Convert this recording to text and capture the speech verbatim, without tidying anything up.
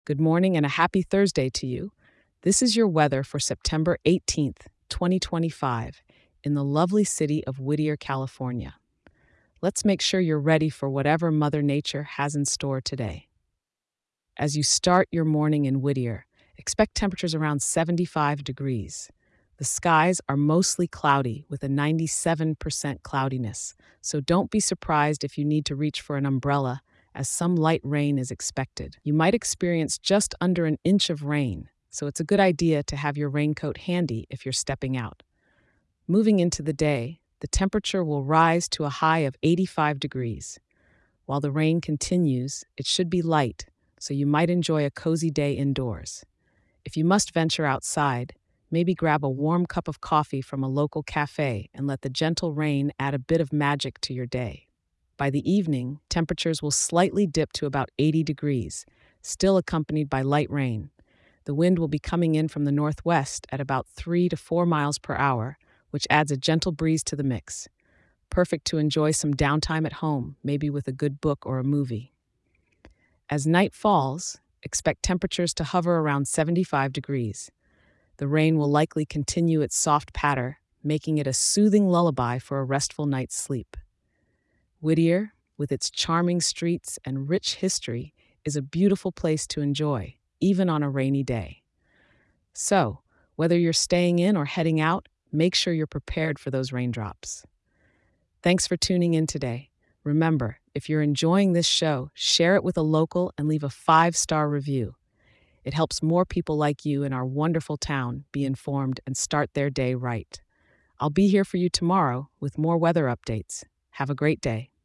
Good morning and a happy Thursday to you. This is your weather for September eighteenth, twenty twenty-five, in the lovely city of Whittier, California. Let's make sure you're ready for whatever Mother Nature has in store today. As you start your morning in Whittier, expect temperatures around seventy-five degrees. The skies are mostly cloudy with a ninety-seven percent cloudiness, so don't be surprised if you need to reach for an umbrella, as some light rain is expected. You might experience just under an inch of rain, so it's a good idea to have your raincoat handy if you're stepping out. Moving into the day, the temperature will rise to a high of eighty-five degrees. While the rain continues, it should be light, so you might enjoy a cozy day indoors. If you must venture outside, maybe grab a warm cup of coffee from a local cafe and let the gentle rain add a bit of magic to your day. By the evening, temperatures will slightly dip to about eighty degrees, still accompanied by light rain. The wind will be coming in from the northwest at about three to four miles per hour, which adds a gentle breeze to the mix. Perfect to enjoy some downtime at home, maybe with a good book or a movie. As night falls, expect temperatures to hover around seventy-five degrees. The rain will likely continue its soft patter, making it a soothing lullaby for a restful night's sleep. Whittier, with its charming streets and rich history, is a beautiful place to enjoy, even on a rainy day. So, whether you're staying in or heading out, make sure you're prepared for those raindrops. Thanks for tuning in today. Remember, if you're enjoying this show, share it with a local and leave a five-star review. It helps more people like you in our wonderful town be informed and start their day right. I'll be here for you tomorrow with more weather updates. Have a great day.